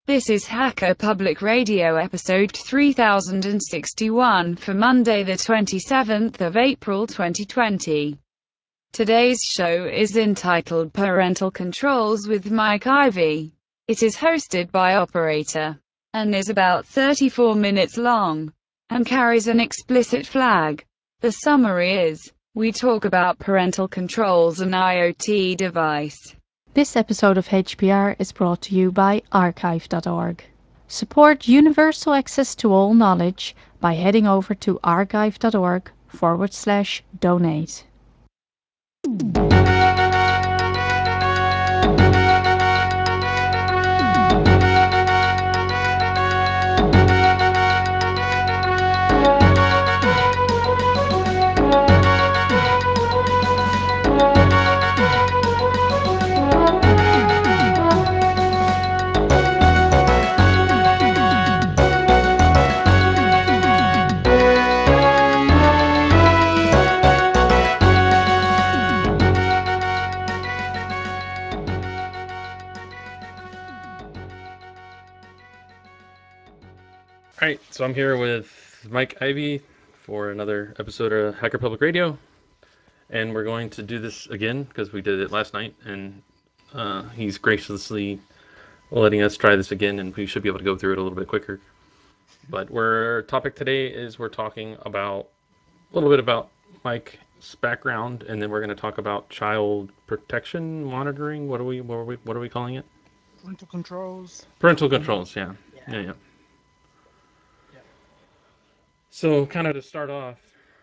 This is Hacker Public Radio episode 3061 for Monday the 27th of April 2020. Today's show is entitled Parental Controls with Mike Ivy. It is hosted by Operator and is about 34 minutes long and carries an explicit flag. The summary is, we talk about parental controls and IoT device. This episode of HPR is brought to you by archive.org. Support universal access to all knowledge by heading over to archive.org/donate. All right, so I'm here with Mike Ivy for another episode of Hacker Public Radio, and we're going to do this again because we did it last night, and he's graciously letting us try this again, and we should be able to go through it a little bit quicker. But our topic today is we're talking about a little bit about Mike's background, and then we're going to talk about child protection monitoring. What are we calling it? Parental controls. Parental controls. Yeah. So, kind of to start off,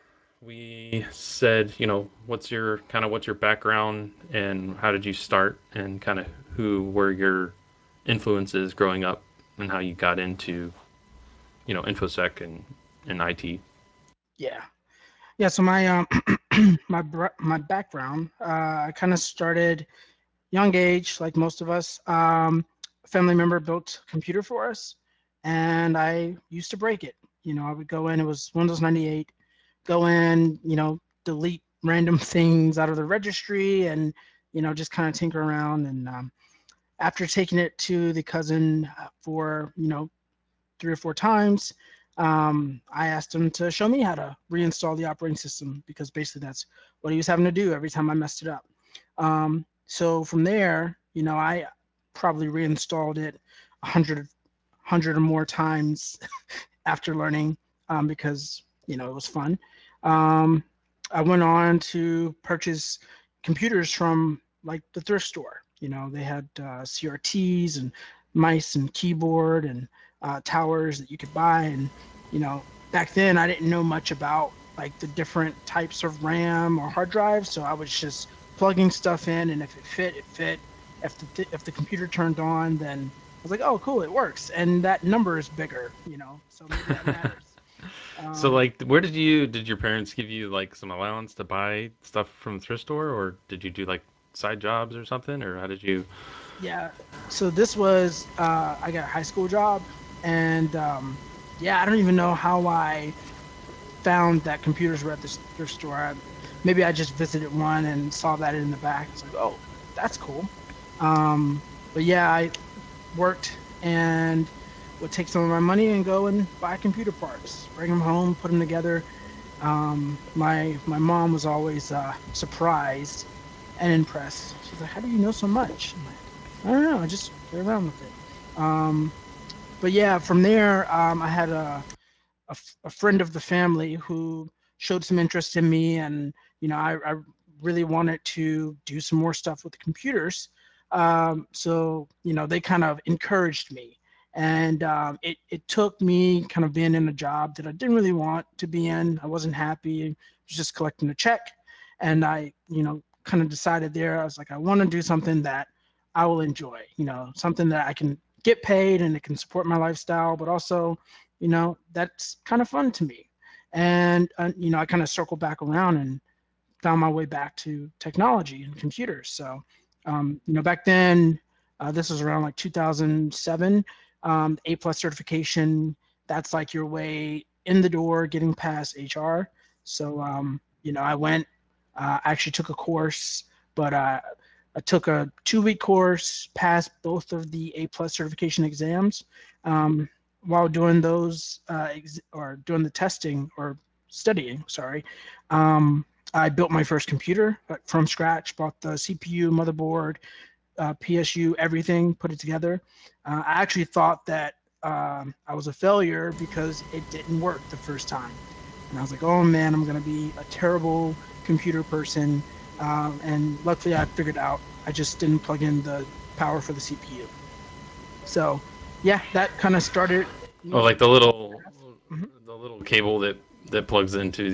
we said, what's your background and how did you start, and kind of who were your influences growing up and how you got into, InfoSec and IT. Yeah. So my my background, I kind of started young age, like most of us. A family member built a computer for us, and I used to break it. I would go in. It was Windows 98. Go in, delete random things out of the registry, and just kind of tinker around. And after taking it to the cousin for 3 or 4 times, I asked him to show me how to reinstall the operating system, because basically that's what he was having to do every time I messed it up. So from there, I probably reinstalled it 100 or more times after learning, because it was fun. I went on to purchase computers from like the thrift store. They had CRTs and mice and keyboard and towers that you could buy. And back then I didn't know much about like the different types of RAM or hard drives, so I was just plugging stuff in, and if it fit, it fit. If the computer turned on, then I was like, oh, cool, it works, and that number is bigger. So maybe that matters. So, where did your parents give you like some allowance to buy stuff from the thrift store, or did you do like side jobs or something, or how did you? Yeah. So this was I got a high school job, and I don't even know how I found that computers were at this thrift store. Maybe I just visited one and saw that in the back. It's like, oh, that's cool. But yeah, I worked and would take some of my money and go and buy computer parts, bring them home, put them together. My mom was always surprised and impressed. She's like, "How do you know so much?" I'm like, "I don't know. I just play around with it." Um, but yeah, from there, I had a friend of the family who showed some interest in me, and I really wanted to do some more stuff with the computers. So they kind of encouraged me, and it took me kind of being in a job that I didn't really want to be in. I wasn't happy. I was just collecting a check, and I kind of decided there. I was like, I want to do something that I will enjoy. Something that I can get paid and it can support my lifestyle, but also that's kind of fun to me. And I kind of circled back around and found my way back to technology and computers. So back then, this was around like 2007. A plus certification, that's like your way in the door getting past HR. So I went, I actually took a course, but I took a 2-week course, passed both of the A+ certification exams. While doing those or doing the testing or studying, sorry, I built my first computer from scratch. Bought the CPU, motherboard, PSU, everything, put it together. I actually thought that I was a failure because it didn't work the first time. And I was like, oh man, I'm going to be a terrible computer person. And luckily I figured out I just didn't plug in the power for the CPU. So yeah, that kind of started Oh, me. like Mhm. the little cable that plugs into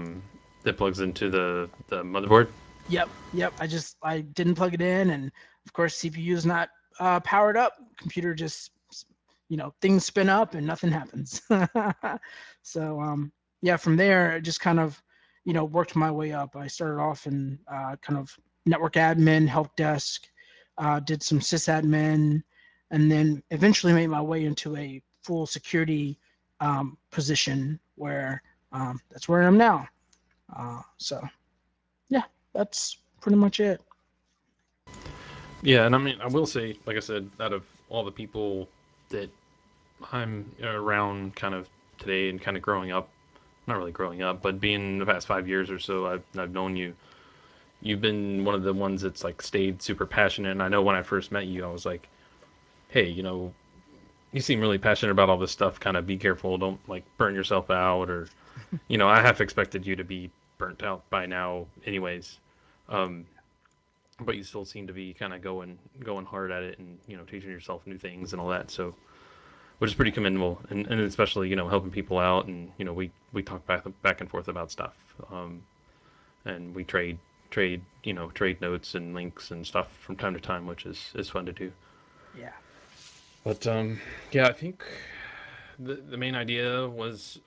the motherboard. Yep. I didn't plug it in, and of course CPU is not powered up. Computer just, things spin up and nothing happens. So yeah, from there I just kind of worked my way up. I started off in kind of network admin, help desk, did some sysadmin, and then eventually made my way into a full security position where that's where I am now. So yeah, that's pretty much it. Yeah, and I mean, I will say, like I said, out of all the people that I'm around, kind of today, and kind of growing up, not really growing up, but being the past 5 years or so, I've known you. You've been one of the ones that's like stayed super passionate. And I know when I first met you, I was like, hey, you seem really passionate about all this stuff. Kind of be careful, don't like burn yourself out, or I half expected you to be burnt out by now, anyways. Um, but you still seem to be kind of going hard at it, and teaching yourself new things and all that. So, which is pretty commendable, and especially helping people out, and we talk back and forth about stuff, and we trade notes and links and stuff from time to time, which is fun to do. Yeah. But yeah, I think the main idea was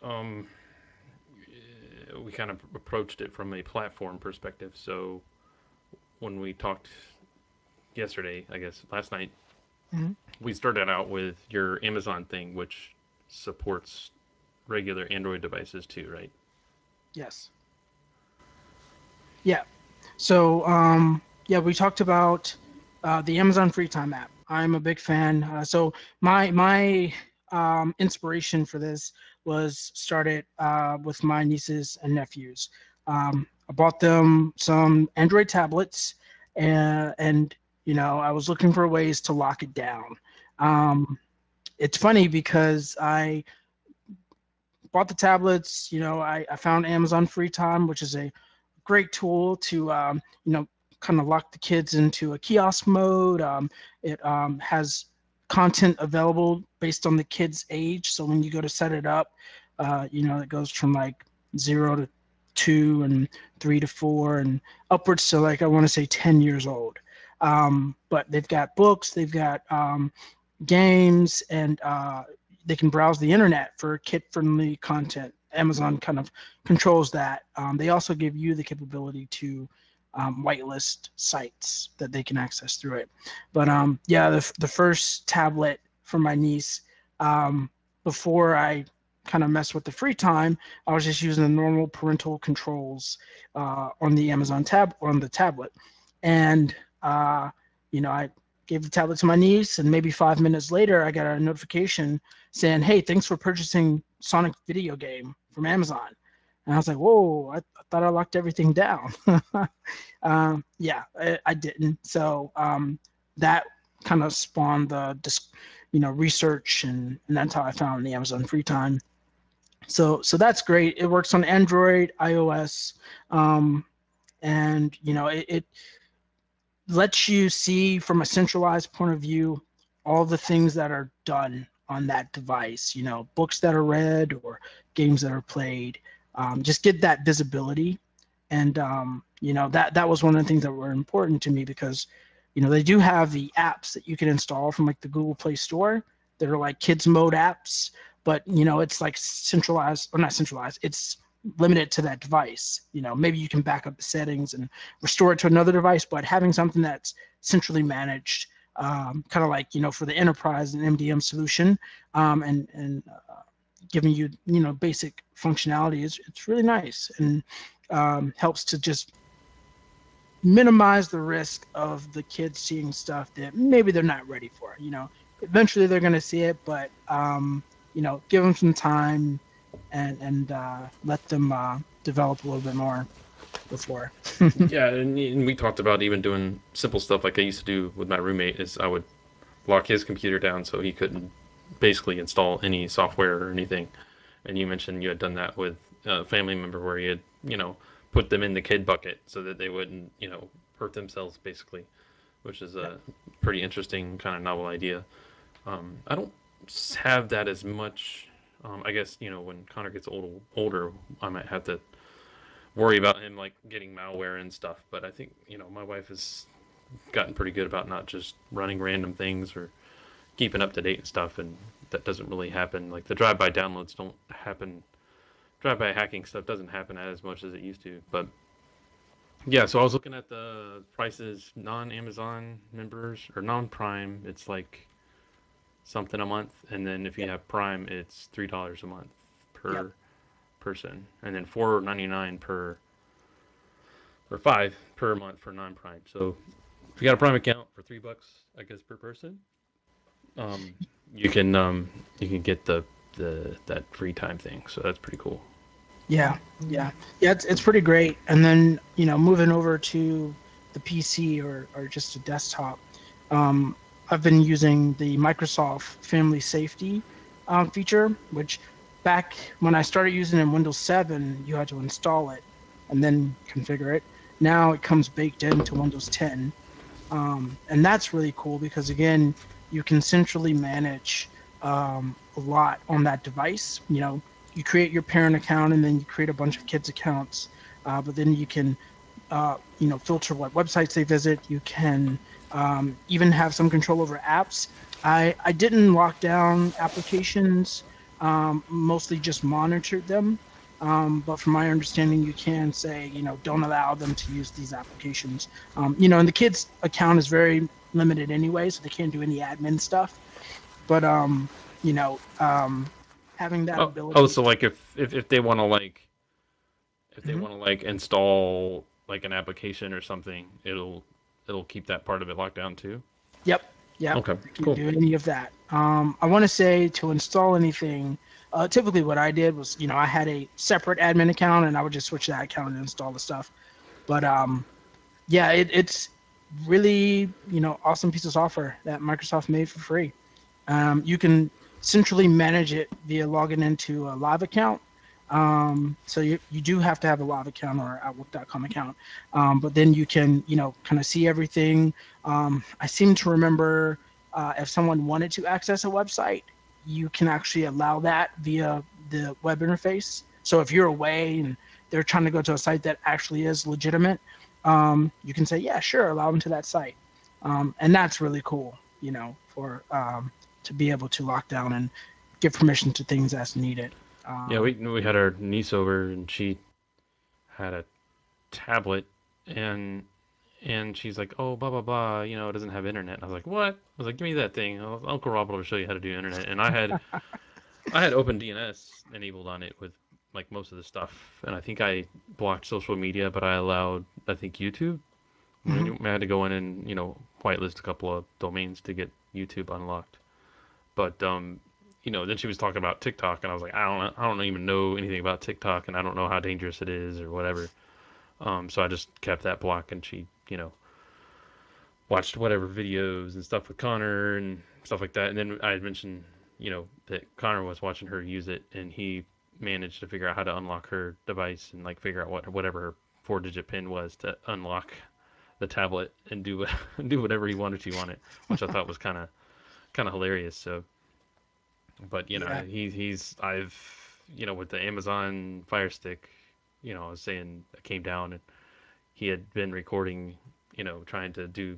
we kind of approached it from a platform perspective. So when we talked yesterday, I guess last night, Mhm. we started out with your Amazon thing, which supports regular Android devices too, right? Yes. Yeah. So, yeah, we talked about the Amazon Free Time app. I'm a big fan. So my inspiration for this was started with my nieces and nephews. I bought them some Android tablets, and I was looking for ways to lock it down. Um, it's funny because I bought the tablets. I found Amazon Free Time, which is a great tool to kind of lock the kids into a kiosk mode. It has content available based on the kid's age. So when you go to set it up, it goes from like 0 to 2 and 3 to 4 and upwards to like I want to say 10 years old. But they've got books, they've got games, and they can browse the internet for kid-friendly content. Amazon kind of controls that. They also give you the capability to whitelist sites that they can access through it. But yeah, the first tablet for my niece, before I kind of messed with the free time, I was just using the normal parental controls on the Amazon tab on the tablet, and I gave the tablet to my niece, and maybe 5 minutes later, I got a notification saying, "Hey, thanks for purchasing Sonic video game from Amazon." And I was like, "Whoa! I thought I locked everything down." Yeah, I didn't. So that kind of spawned the research, and that's how I found the Amazon Free Time. So that's great. It works on Android, iOS, and it lets you see from a centralized point of view all the things that are done on that device, books that are read or games that are played. Just get that visibility. And that was one of the things that were important to me because they do have the apps that you can install from like the Google Play Store that are like kids mode apps, but it's like centralized, or not centralized, it's limited to that device. Maybe you can back up the settings and restore it to another device, but having something that's centrally managed, kind of like for the enterprise and MDM solution, and giving you basic functionality, it's really nice, and helps to just minimize the risk of the kids seeing stuff that maybe they're not ready for. Eventually they're going to see it, but give them some time and let them develop a little bit more before. Yeah, and we talked about even doing simple stuff like I used to do with my roommate. Is I would lock his computer down so he couldn't basically install any software or anything. And you mentioned you had done that with a family member where you had, put them in the kid bucket so that they wouldn't, hurt themselves basically, which is Yep. a pretty interesting kind of novel idea. I don't have that as much. I guess when Connor gets older, I might have to worry about him like getting malware and stuff. But I think my wife has gotten pretty good about not just running random things or keeping up to date and stuff, and that doesn't really happen. Like the drive-by downloads don't happen. Drive-by hacking stuff doesn't happen as much as it used to. But yeah, so I was looking at the prices. Non-Amazon members or non-Prime, it's like something a month, and then if you Yep. have Prime, it's $3 a month Yep. per person, and then $4.99 per or five per month for non-Prime. So if you got a Prime account for $3, I guess per person, um, you can get the that free time thing. So that's pretty cool. Yeah, yeah. It's pretty great. And then moving over to the PC or just a desktop, um, I've been using the Microsoft Family Safety feature, which back when I started using it in Windows 7, you had to install it and then configure it. Now it comes baked into Windows 10, and that's really cool because again, you can centrally manage a lot on that device. You create your parent account and then you create a bunch of kids accounts, but then you can filter what websites they visit. You can even have some control over apps. I didn't lock down applications, mostly just monitored them. But from my understanding, you can say, don't allow them to use these applications. And the kids' account is very limited anyway, so they can't do any admin stuff. But you know, um, having that Oh, ability. so like if they want to Mhm. install like an application or something, it'll keep that part of it locked down too. Yep, yep. Okay, I can't cool. do any of that. I want to say to install anything. Typically, what I did was, I had a separate admin account, and I would just switch that account and install the stuff. But yeah, it's really, awesome piece of software that Microsoft made for free. You can centrally manage it via logging into a live account. So you do have to have a live account or Outlook.com account. But then you can, kind of see everything. I seem to remember if someone wanted to access a website, you can actually allow that via the web interface. So if you're away and they're trying to go to a site that actually is legitimate, you can say, yeah, sure, allow them to that site. And that's really cool, for to be able to lock down and give permission to things as needed. Yeah, Um, we had our niece over and she had a tablet and she's like, oh, blah blah blah, it doesn't have internet. And I was like, what? I was like, give me that thing. Uncle Robert will show you how to do internet. And I had OpenDNS enabled on it with like most of the stuff, and I think I blocked social media, but I allowed I think YouTube. mhm. I had to go in and whitelist a couple of domains to get YouTube unlocked. But then she was talking about TikTok, and I was like, I don't even know anything about TikTok, and I don't know how dangerous it is or whatever. So I just kept that block, and she watched whatever videos and stuff with Connor and stuff like that. And then I had mentioned, that Connor was watching her use it, and he managed to figure out how to unlock her device and like figure out whatever her 4-digit pin was to unlock the tablet and do do whatever he wanted to on it, which I thought was kind of hilarious. So, but Yeah. I've with the Amazon Fire Stick, I was saying I came down and he had been recording, trying to do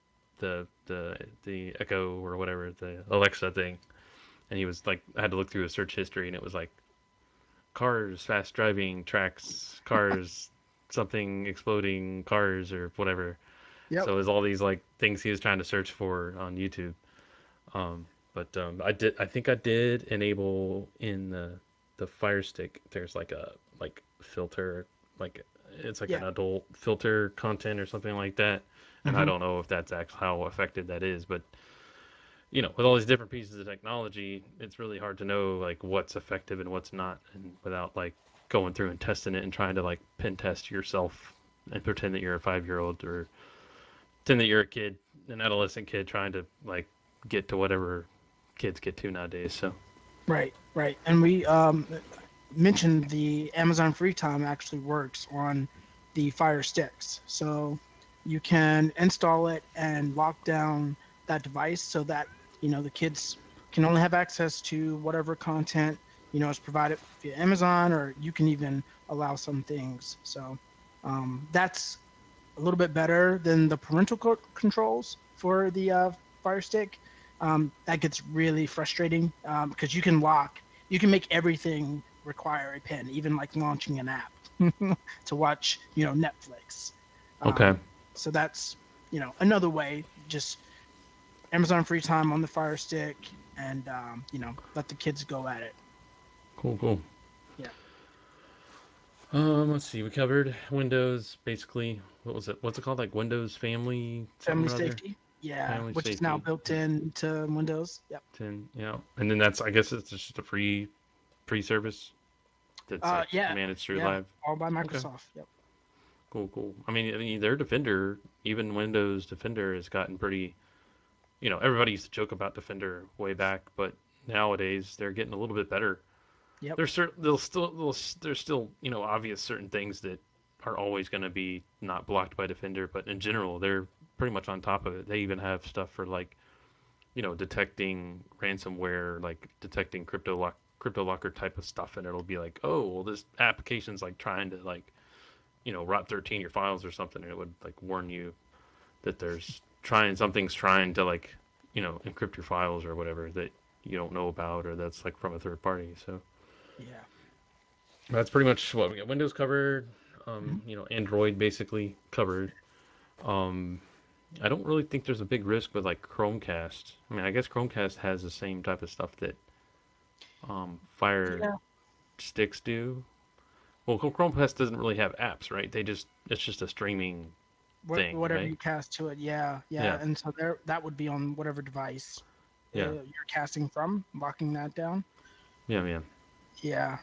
the Echo or whatever, the Alexa thing, and he was like, I had to look through his search history, and it was like cars, fast driving, tracks, cars, something exploding, cars or whatever. Yep. So it was all these like things he was trying to search for on YouTube. But I think I did enable in the Fire Stick. There's like a like filter, like it's like Yeah. an adult filter content or something like that. And I Hmm. don't know if that's actually how effective that is, but with all these different pieces of technology, it's really hard to know like what's effective and what's not, and without like going through and testing it and trying to like pin test yourself and pretend that you're a 5 year old or pretend that you're a kid, an adolescent kid trying to like get to whatever kids get to nowadays. So Right, right. And we mentioned the Amazon Free Time actually works on the Fire Sticks. So you can install it and lock down that device so that, the kids can only have access to whatever content, is provided via Amazon, or you can even allow some things. So that's a little bit better than the parental controls for the Fire Stick. That gets really frustrating because you can make everything require a pen, even like launching an app to watch, Netflix. okay, Um, so that's, another way. Just Amazon Free Time on the Fire Stick, and let the kids go at it. cool, cool. Yeah, Let's see. We covered Windows basically. What was it? What's it called? Like Windows Family something family or other. safety. Yeah, Family which is now Safety. built Yeah. into Windows. Yep. 10. Yeah. And then that's I guess it's just a free service that's like Yeah, managed through yeah, Live. all by Okay. Microsoft. Yep. Cool, cool. I mean, their Defender, even Windows Defender, has gotten pretty. Everybody used to joke about Defender way back, but nowadays they're getting a little bit better. Yep. There's still obvious certain things that are always going to be not blocked by Defender, but in general they're pretty much on top of it. They even have stuff for like detecting ransomware, like detecting crypto locker type of stuff, and it'll be like, oh well, this application's like trying to like rot 13 your files or something, and it would like warn you that something's trying to like encrypt your files or whatever that you don't know about or that's like from a third party. So Yeah. that's pretty much what we got. Windows covered, Mhm. Android basically covered. Um, I don't really think there's a big risk with like Chromecast. I mean, I guess Chromecast has the same type of stuff that Fire Yeah. Sticks do. Well, Chromecast doesn't really have apps, right? It's just a streaming thing, Whatever right? you cast to it. Yeah. Yeah, Yeah. And so there, that would be on whatever device yeah, you're casting from, locking that down. yeah, yeah. Yeah.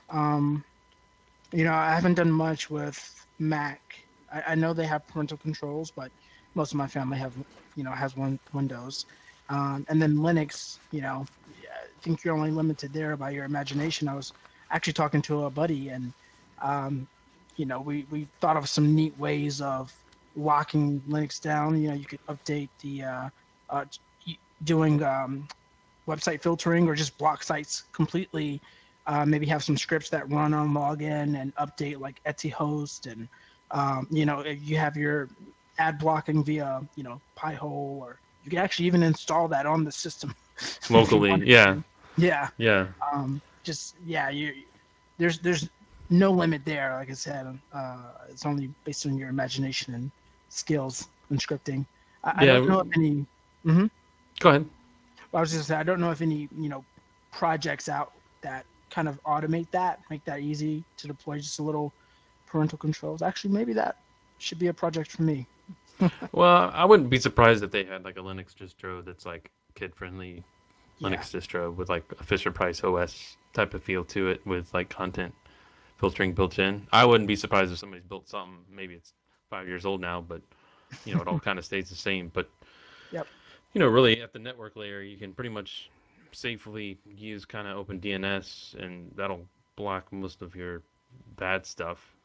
I haven't done much with Mac. I know they have parental controls, but most of my family has one Windows. And then Linux, yeah, I think you're only limited there by your imagination. I was actually talking to a buddy, and um, we thought of some neat ways of locking Linux down. You could update the uh, doing website filtering or just block sites completely. Maybe have some scripts that run on login and update like Etsy host, and if you have your ad blocking via Pi-hole, or you can actually even install that on the system if you Locally, wanted yeah, to. Yeah, yeah. just yeah, there's no limit there. Like I said, it's only based on your imagination and skills and scripting. I Yeah, don't know if any. Mhm. go ahead. I was just say I don't know if any projects out that kind of automate that, make that easy to deploy. Just a little parental controls. Actually, maybe that should be a project for me. Well, I wouldn't be surprised if they had like a Linux distro that's like kid-friendly Yeah. Linux distro with like a Fisher Price OS type of feel to it with like content filtering built in. I wouldn't be surprised if somebody's built something. Maybe it's 5 years old now, but it all kind of stays the same. But Yep. really at the network layer, you can pretty much safely use kind of open DNS, and that'll block most of your bad stuff.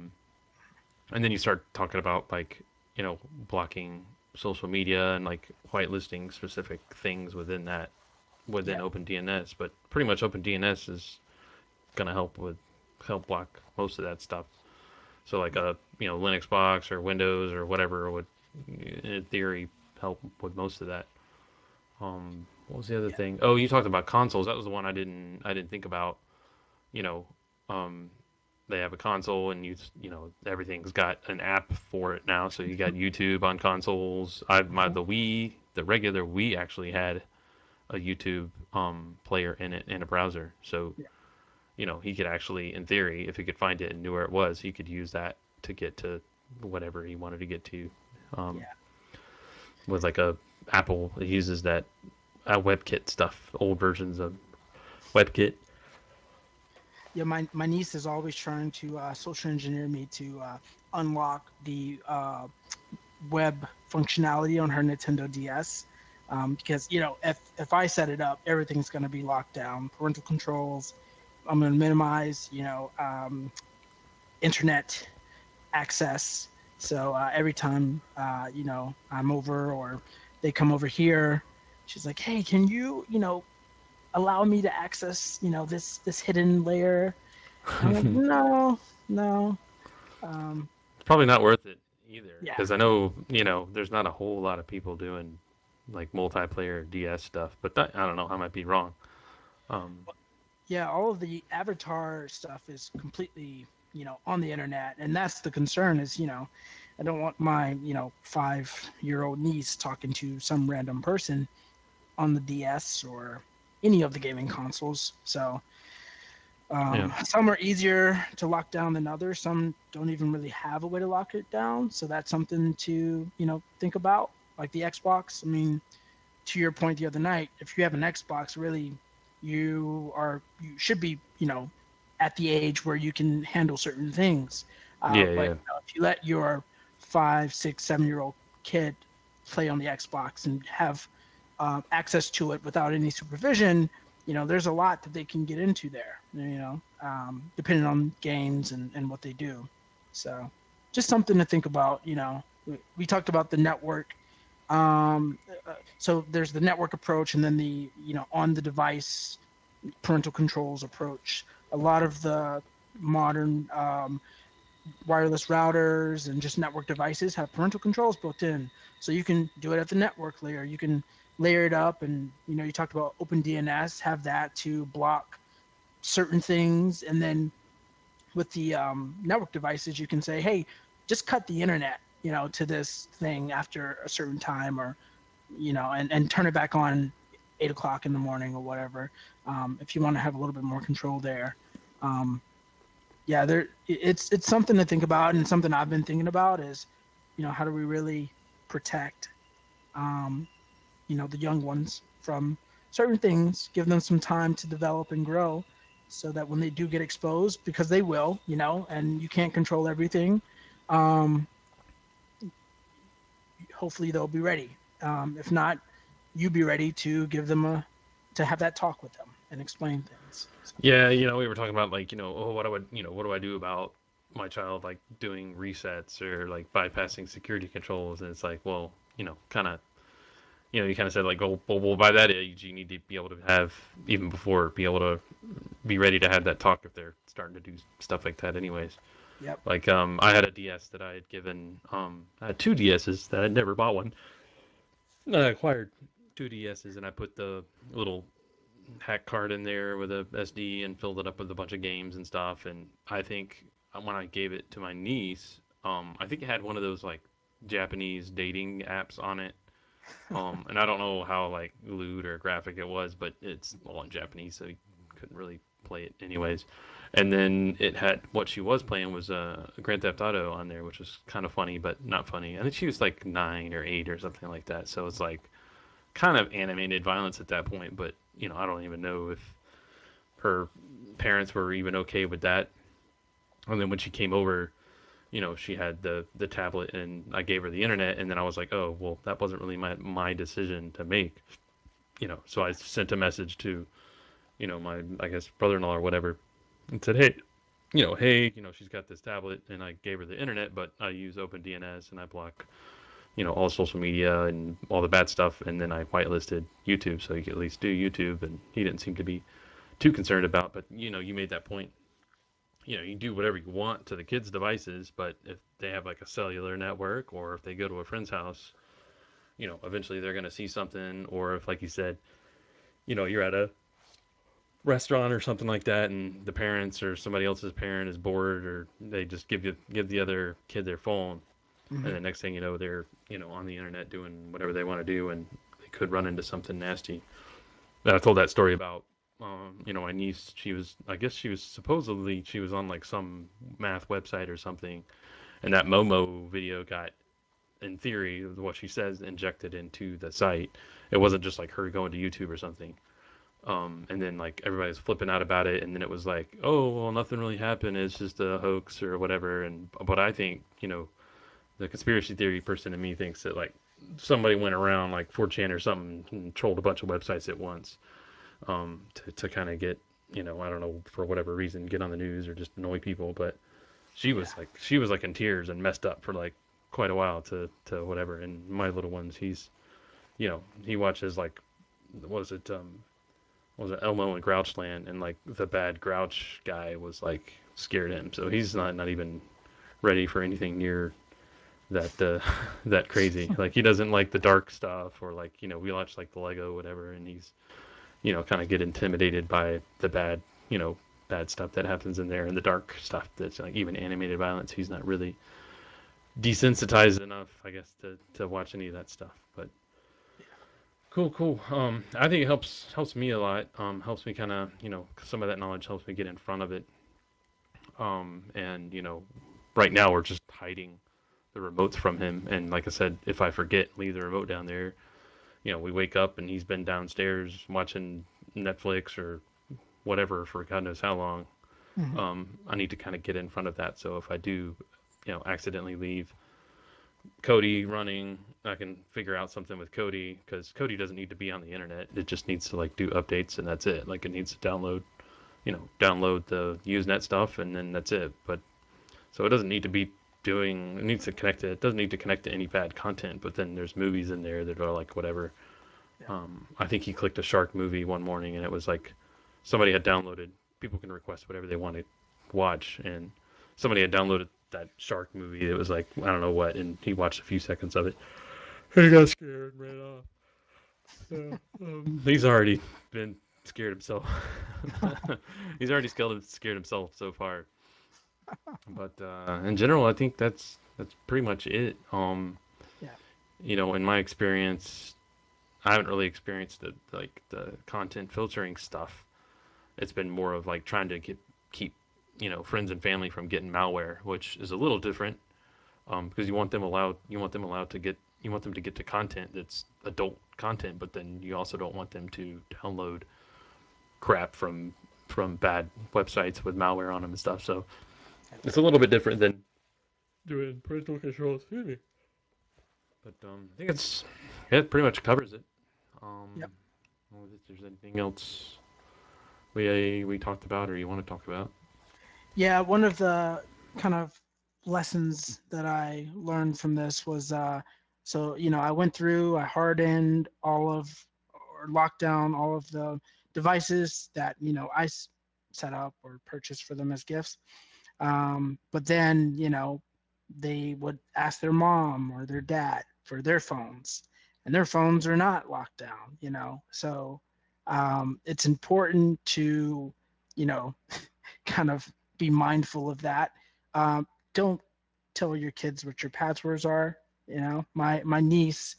And then you start talking about like blocking social media and like whitelisting specific things within that within Yeah. OpenDNS. But pretty much OpenDNS is gonna help block most of that stuff. So like Yeah. a Linux box or Windows or whatever would in theory help with most of that. What was the other Yeah. thing? Oh, you talked about consoles. That was the one I didn't think about. You know, um, they have a console, and everything's got an app for it now. So you got YouTube on consoles. Mhm. The Wii, the regular Wii actually had a YouTube player in it in a browser. So Yeah. he could actually, in theory, if he could find it and knew where it was, he could use that to get to whatever he wanted to get to. Um, Yeah. with like a Apple, it uses that WebKit stuff, old versions of WebKit. Yeah, my niece is always trying to social engineer me to unlock the web functionality on her Nintendo DS. Because if I set it up, everything's going to be locked down. Parental controls. I'm going to minimize internet access. So every time I'm over or they come over here, she's like, "Hey, can you allow me to access this hidden layer?" I'm like, "No, no." Um, It's probably not worth it either yeah. because I know there's not a whole lot of people doing like multiplayer DS stuff, but that, I don't know, I might be wrong. Um, Yeah, all of the avatar stuff is completely, on the internet, and that's the concern. Is I don't want my 5-year-old niece talking to some random person on the DS or any of the gaming consoles. So yeah, some are easier to lock down than others. Some don't even really have a way to lock it down. So that's something to think about. Like the Xbox. I mean, to your point the other night, if you have an Xbox, really, you should be, at the age where you can handle certain things. yeah, But yeah, if you let your 5, 6, 7-year-old kid play on the Xbox and have access to it without any supervision, there's a lot that they can get into there. Depending on games and what they do. So, just something to think about. We talked about the network so there's the network approach and then the on the device parental controls approach. A lot of the modern wireless routers and just network devices have parental controls built in, so you can do it at the network layer. You can layer it up, and you talked about OpenDNS, have that to block certain things, and then with the network devices, you can say, hey, just cut the internet, to this thing after a certain time, or and turn it back on 8 o'clock in the morning or whatever. If you want to have a little bit more control there. Um, yeah, it's something to think about, and something I've been thinking about is, how do we really protect, um, the young ones from certain things, give them some time to develop and grow, so that when they do get exposed, because they will, and you can't control everything. Um, Hopefully they'll be ready. If not, you be ready to give them to have that talk with them and explain things. So, yeah. We were talking about like oh, what do I do about my child like doing resets or like bypassing security controls, and it's like, well, kind of you kind of said like, well, by that age, you need to be able to have, even before, be able to be ready to have that talk if they're starting to do stuff like that, anyways. yep. Like, I had a DS that I had given, I had two DSs that I'd never bought one. And I acquired two DSs and I put the little hack card in there with a SD and filled it up with a bunch of games and stuff. And I think when I gave it to my niece, I think it had one of those like Japanese dating apps on it. And I don't know how like lewd or graphic it was, but it's all in Japanese, so you couldn't really play it anyways. And then it had, what she was playing was Grand Theft Auto on there, which was kind of funny, but not funny. I think she was like 9 or 8 or something like that. So it's like kind of animated violence at that point. But I don't even know if her parents were even okay with that. And then when she came over, she had the tablet and I gave her the internet, and then I was like, oh well, that wasn't really my decision to make. So I sent a message to my, I guess, brother-in-law or whatever, and said, hey, she's got this tablet, and I gave her the internet, but I use OpenDNS and I block all social media and all the bad stuff, and then I whitelisted YouTube so you could at least do YouTube, and he didn't seem to be too concerned about. But you made that point. You do whatever you want to the kids' devices, but if they have like a cellular network, or if they go to a friend's house, eventually they're going to see something. Or if, like you said, you're at a restaurant or something like that, and the parents or somebody else's parent is bored, or they just give the other kid their phone, and Hmm. the next thing you know, they're on the internet doing whatever they want to do, and they could run into something nasty. And I told that story about my niece. She was, I guess she was supposedly she was on like some math website or something, and that Momo video got, in theory, what she says, injected into the site. It wasn't just like her going to YouTube or something. And then like everybody's flipping out about it, and then it was like, oh well, nothing really happened. It's just a hoax or whatever. And but I think, the conspiracy theory person in me thinks that like somebody went around like 4chan or something and trolled a bunch of websites at once, to kind of get, I don't know, for whatever reason, get on the news or just annoy people. But Yeah. she was like in tears and messed up for like quite a while to whatever. And my little ones, he watches like, what was it, Elmo and Grouchland, and like the bad Grouch guy was like scared him, so he's not even ready for anything near that that crazy. Like he doesn't like the dark stuff, or like, we watch like the Lego whatever, and he's, kind of get intimidated by the bad, bad stuff that happens in there, and the dark stuff that's like even animated violence. He's not really desensitized enough, I guess, to watch any of that stuff. But cool, cool. I think it helps me a lot. Helps me kind of, some of that knowledge helps me get in front of it. And right now we're just hiding the remotes from him. And like I said, if I forget, leave the remote down there. We wake up and he's been downstairs watching Netflix or whatever for God knows how long. Mhm. I need to kind of get in front of that. So if I do, accidentally leave Cody running, I can figure out something with Cody, because Cody doesn't need to be on the internet. It just needs to like do updates, and that's it. Like it needs to download the Usenet stuff, and then that's it. But so it doesn't need to be doing. It needs to connect to. It doesn't need to connect to any bad content. But then there's movies in there that are like whatever. Yeah. I think he clicked a shark movie one morning, and it was like somebody had downloaded. People can request whatever they want to watch, and somebody had downloaded that shark movie. It was like I don't know what, and he watched a few seconds of it. He got scared and ran off. So, he's already been scared himself. He's already scared himself so far. But in general, I think that's pretty much it. Yeah. In my experience, I haven't really experienced the content filtering stuff. It's been more of like trying to keep friends and family from getting malware, which is a little different, because you want them allowed to get you want them to get to content that's adult content, but then you also don't want them to download crap from bad websites with malware on them and stuff. So it's a little bit different than doing parental controls. Excuse me. But I think it pretty much covers it. Yep. I don't know if there's anything else we talked about or you want to talk about. Yeah, one of the kind of lessons that I learned from this was so I went through, I hardened all of or locked down all of the devices that set up or purchased for them as gifts. But then they would ask their mom or their dad for their phones, and their phones are not locked down. So it's important to you know kind of be mindful of that. Don't tell your kids what your passwords are. My niece,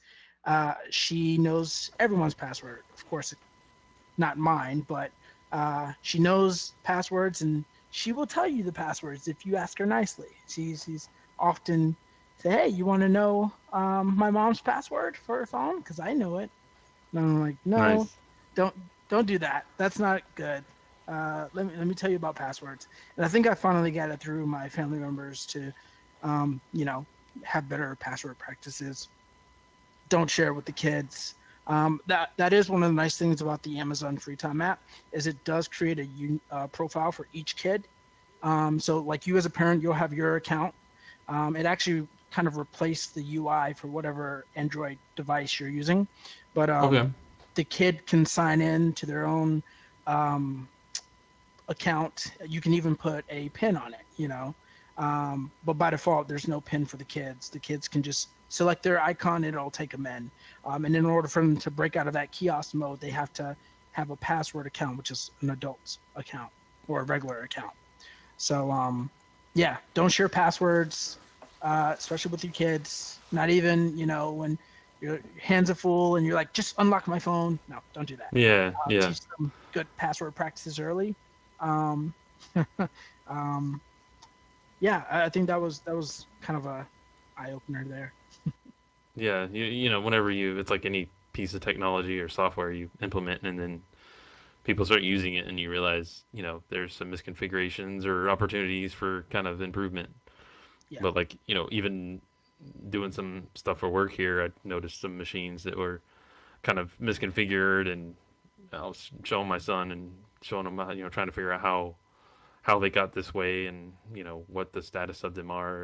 she knows everyone's password. Of course, not mine, but she knows passwords, and she will tell you the passwords if you ask her nicely. She's often say, "Hey, you want to know my mom's password for her phone? Because I know it." And I'm like, "No, Nice. don't don't do that. That's not good. Let me tell you about passwords." And I think I finally got it through my family members to, um, you know, have better password practices. Don't share with the kids. That is one of the nice things about the Amazon Free Time app is it does create a profile for each kid. So like you as a parent, you'll have your account. It actually kind of replaced the UI for whatever Android device you're using, but Okay. the kid can sign in to their own um, account. You can even put a pin on it. But by default, there's no pin for the kids. The kids can just select their icon, and it'll take them in. And in order for them to break out of that kiosk mode, they have to have a password account, which is an adult's account or a regular account. So, yeah, don't share passwords, especially with your kids. Not even, when your hands are full and you're like, just unlock my phone. No, don't do that. Yeah, yeah. Teach them good password practices early. Um, um, yeah, I think that was kind of a eye opener there. Yeah, you know, whenever you, it's like any piece of technology or software you implement, and then people start using it, and you realize, you know, there's some misconfigurations or opportunities for kind of improvement. Yeah, But like, you know, even doing some stuff for work here, I noticed some machines that were kind of misconfigured, and I was showing my son and showing him, you know, trying to figure out how they got this way, and you know what the status of them are,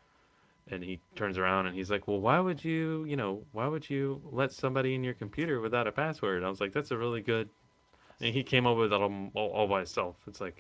and he turns around and he's like, well, why would you, you know, why would you let somebody in your computer without a password? I was like, that's a really good. And he came up with it all by himself. It's like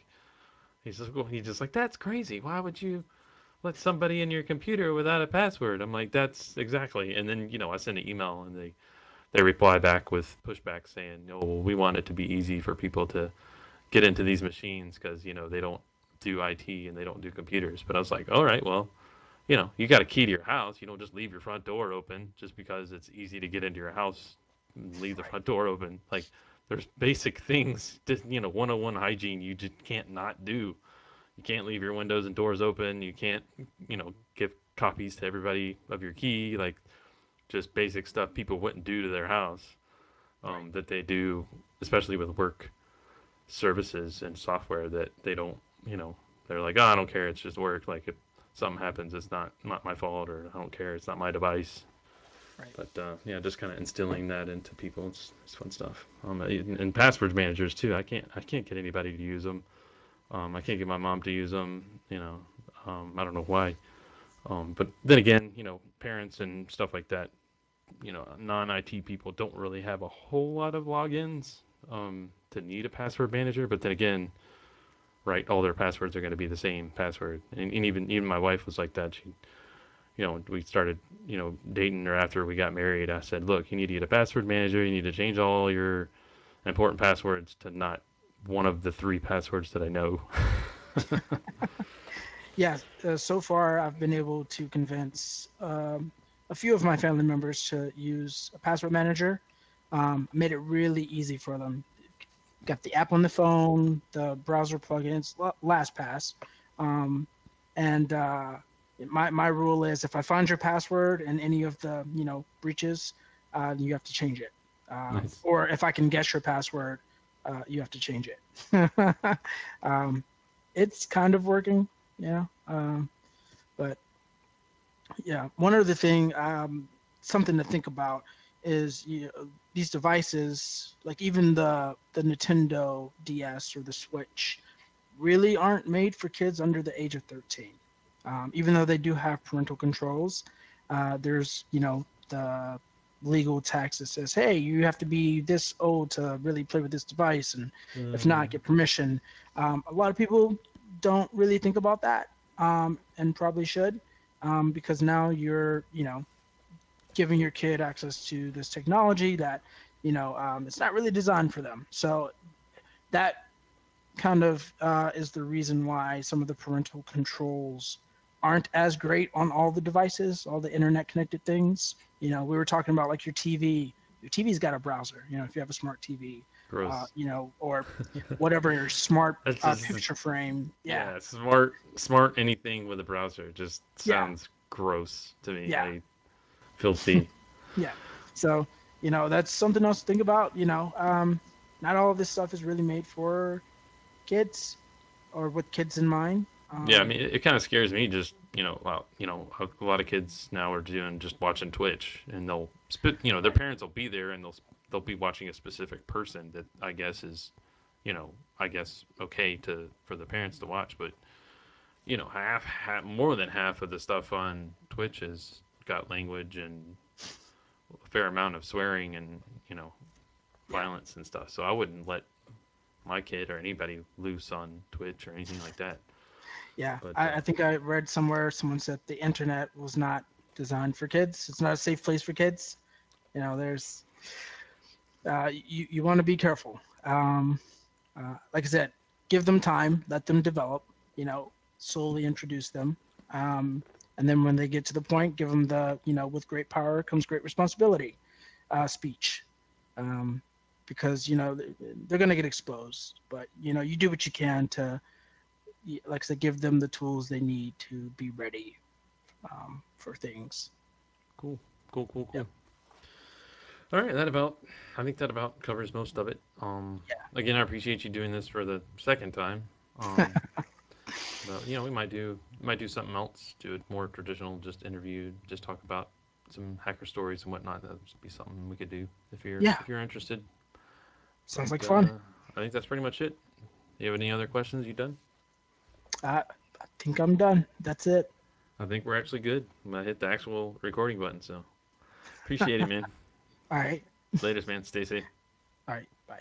he's just like, that's crazy. Why would you let somebody in your computer without a password? I'm like, that's exactly. And then, you know, I send an email, and they reply back with pushback saying, no, well, we want it to be easy for people to get into these machines because, you know, they don't do IT and they don't do computers. But I was like, all right, well, you know, you got a key to your house. You don't just leave your front door open just because it's easy to get into your house and leave the right, front door open. Like, there's basic things, just, you know, 101 hygiene you just can't not do. You can't leave your windows and doors open. You can't, you know, give copies to everybody of your key. Like, just basic stuff people wouldn't do to their house, right, that they do, especially with work services and software that they don't, you know, they're like, oh, I don't care, it's just work. Like if something happens, it's not my fault, or I don't care, it's not my device. right. But yeah, just kind of instilling that into people. It's fun stuff. And password managers too. I can't get anybody to use them. I can't get my mom to use them. You know, I don't know why. But then again, you know, parents and stuff like that, you know, non-IT people don't really have a whole lot of logins to need a password manager. But then again, right, all their passwords are going to be the same password. And even my wife was like that. She, you know, we started, you know, dating, or after we got married, I said, look, you need to get a password manager. You need to change all your important passwords to not one of the three passwords that I know. Yeah, so far I've been able to convince a few of my family members to use a password manager. Made it really easy for them. Got the app on the phone, the browser plugins, LastPass, um, and my rule is if I find your password in any of the breaches, you have to change it. Nice. Or if I can guess your password, you have to change it. um, it's kind of working, yeah. But yeah, one other thing, something to think about is these devices, like even the Nintendo DS or the Switch, really aren't made for kids under the age of 13. Even though they do have parental controls, there's the legal text that says, "Hey, you have to be this old to really play with this device, and if not, get permission." A lot of people don't really think about that, and probably should, because now you're giving your kid access to this technology that it's not really designed for them. So that kind of is the reason why some of the parental controls aren't as great on all the devices, all the internet connected things. We were talking about like your TV. Your TV's got a browser. If you have a smart TV, Gross. or whatever your smart That's just, picture frame. Yeah, yeah, smart anything with a browser just yeah, sounds gross to me. yeah, I filthy. yeah. So that's something else to think about. Not all of this stuff is really made for kids or with kids in mind. Yeah, I mean, it kind of scares me. Just, you know, well, you know, a lot of kids now are doing just watching Twitch, and they'll spit. You know, their Right. parents will be there, and they'll be watching a specific person that I guess is, you know, I guess okay to for the parents to watch. But you know, more than half of the stuff on Twitch has got language and a fair amount of swearing and, you know, Yeah. violence and stuff. So I wouldn't let my kid or anybody loose on Twitch or anything like that. Yeah, But I think I read somewhere someone said the internet was not designed for kids. It's not a safe place for kids. There's you want to be careful. Like I said, give them time, let them develop. Slowly introduce them, and then when they get to the point, give them the with great power comes great responsibility speech, um, because they're going to get exposed. But you do what you can to like I said, give them the tools they need to be ready for things. Cool, cool, cool, Yep. cool. All right, I think that about covers most of it. Again, I appreciate you doing this for the second time. Um, but we might do something else, do it more traditional, just interview, just talk about some hacker stories and whatnot. That'd be something we could do Yeah, if you're interested. sounds like But fun. I think that's pretty much it. You have any other questions you done? I think I'm done. That's it. I think we're actually good. I'm gonna hit the actual recording button. So appreciate it, man. All right. Latest, man. Stay safe. All right. Bye.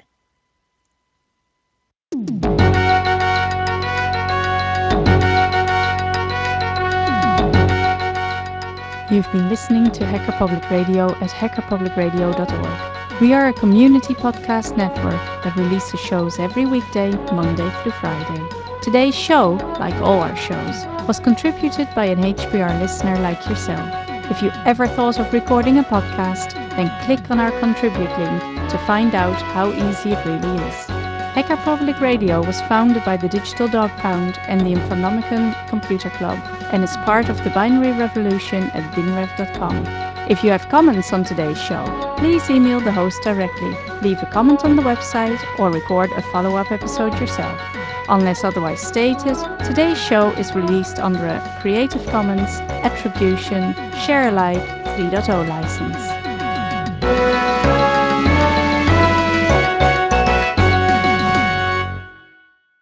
You've been listening to Hacker Public Radio at hackerpublicradio.org. We are a community podcast network that releases shows every weekday, Monday through Friday. Today's show, like all our shows, was contributed by an HPR listener like yourself. If you ever thought of recording a podcast, then click on our contribute link to find out how easy it really is. Hacker Public Radio was founded by the Digital Dog Pound and the Infonomicon Computer Club and is part of the binary revolution at binrev.com. If you have comments on today's show, please email the host directly, leave a comment on the website, or record a follow-up episode yourself. Unless otherwise stated, today's show is released under a Creative Commons Attribution Share Alike 3.0 license.